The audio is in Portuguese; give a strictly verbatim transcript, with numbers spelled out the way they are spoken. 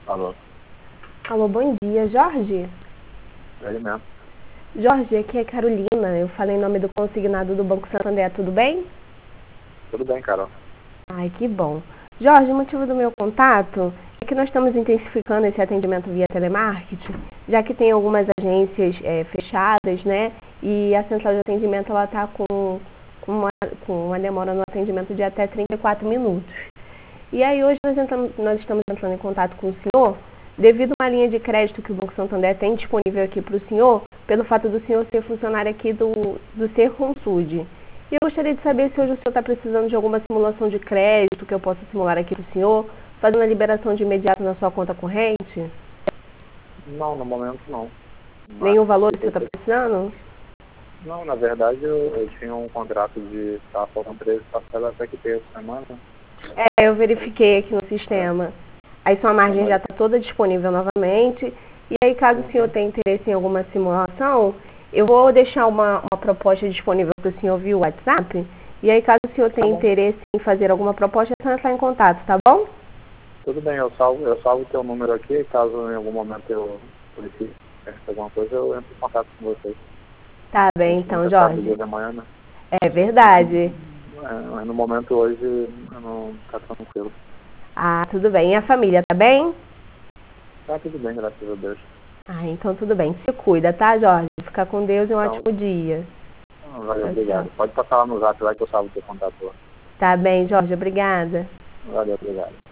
Alô, Alô, bom dia, Jorge? é ele mesmo. Jorge, aqui é Carolina. Eu falei em nome do consignado do Banco Santander, tudo bem? Tudo bem, Carol. Ai, que bom. Jorge, o motivo do meu contato é que nós estamos intensificando esse atendimento via telemarketing, já que tem algumas agências é, fechadas, né? E a central de atendimento ela está com, com, uma, com uma demora no atendimento de até trinta e quatro minutos. E aí hoje nós, entramos, nós estamos entrando em contato com o senhor, devido a uma linha de crédito que o Banco Santander tem disponível aqui para o senhor, pelo fato do senhor ser funcionário aqui do, do Ser Consude. E eu gostaria de saber se hoje o senhor está precisando de alguma simulação de crédito que eu possa simular aqui para o senhor, fazendo a liberação de imediato na sua conta corrente? Não, no momento não. Mas, Nenhum valor que o senhor está precisando? não, na verdade eu, eu tinha um contrato de estar faltando treze parcelas até que ter essa semana. É, eu verifiquei aqui no sistema. Aí sua margem já está toda disponível novamente. E aí, caso o senhor tenha interesse em alguma simulação, eu vou deixar uma, uma proposta disponível para o senhor via WhatsApp. E aí, caso o senhor tenha Tá bom. interesse em fazer alguma proposta, é só entrar em contato, tá bom? Tudo bem, eu salvo, eu salvo o teu número aqui, caso em algum momento eu precise de alguma coisa, eu entro em contato com vocês. Tá A bem, gente então, nunca sabe o Jorge. dia da manhã, né? É verdade. É, mas no momento hoje eu não tá tranquilo. Ah, tudo bem. E a família, tá bem? Tá tudo bem, graças a Deus. Ah, então tudo bem. Se cuida, tá, Jorge? Fica com Deus e um Então, ótimo dia. valeu, Tchau, obrigado. tchau. Pode passar lá no zap lá que eu salvo o teu contato lá. Tá bem, Jorge. Obrigada. Valeu, obrigado.